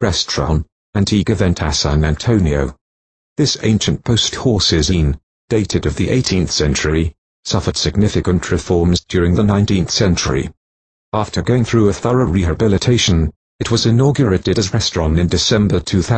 Restaurant, Antigua Venta San Antonio. This ancient post-horses inn, dated of the 18th century, suffered significant reforms during the 19th century. After going through a thorough rehabilitation, it was inaugurated as restaurant in December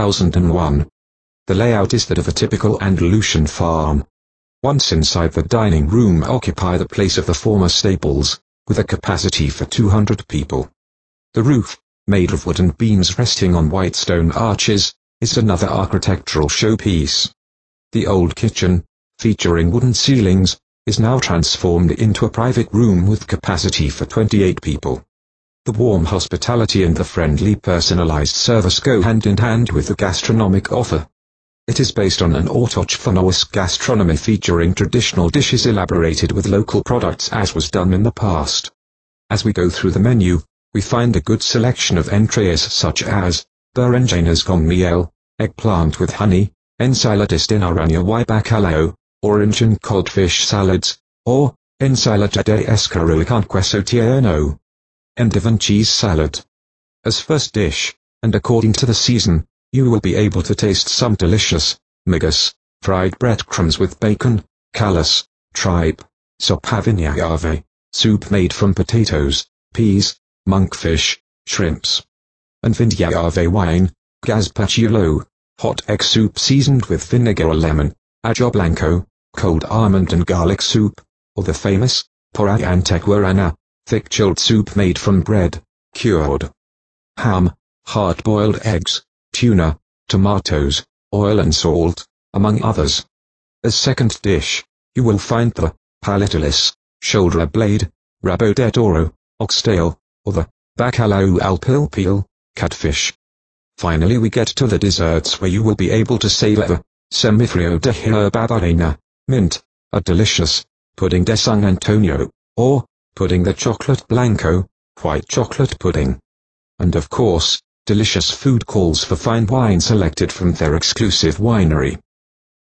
2001. The layout is that of a typical Andalusian farm. Once inside, the dining room occupy the place of the former stables, with a capacity for 200 people. The roof, made of wooden beams resting on white stone arches, is another architectural showpiece. The old kitchen, featuring wooden ceilings, is now transformed into a private room with capacity for 28 people. The warm hospitality and the friendly personalized service go hand in hand with the gastronomic offer. It is based on an autochthonous gastronomy featuring traditional dishes elaborated with local products as was done in the past. As we go through the menu, we find a good selection of entrees such as berenjenas con miel, eggplant with honey, ensaladista de araña y bacalao, orange and codfish salads, or ensalada de escargot con queso tierno, and Devon cheese salad. As first dish, and according to the season, you will be able to taste some delicious, migas, fried breadcrumbs with bacon, callus, tripe, sopa viñave, soup made from potatoes, peas, monkfish, shrimps, and viñave wine, gazpachuelo, hot egg soup seasoned with vinegar or lemon, ajo blanco, cold almond and garlic soup, or the famous porra antequerana, thick chilled soup made from bread, cured ham, hard-boiled eggs, tuna, tomatoes, oil and salt, among others. As second dish, you will find the paletillas, shoulder blade, rabo de toro, oxtail, or the bacalao al pilpil, catfish. Finally we get to the desserts, where you will be able to savor the semifrio de hierbabuena, mint, a delicious pudding de San Antonio, or pudding de chocolate blanco, white chocolate pudding. And of course, delicious food calls for fine wine selected from their exclusive winery.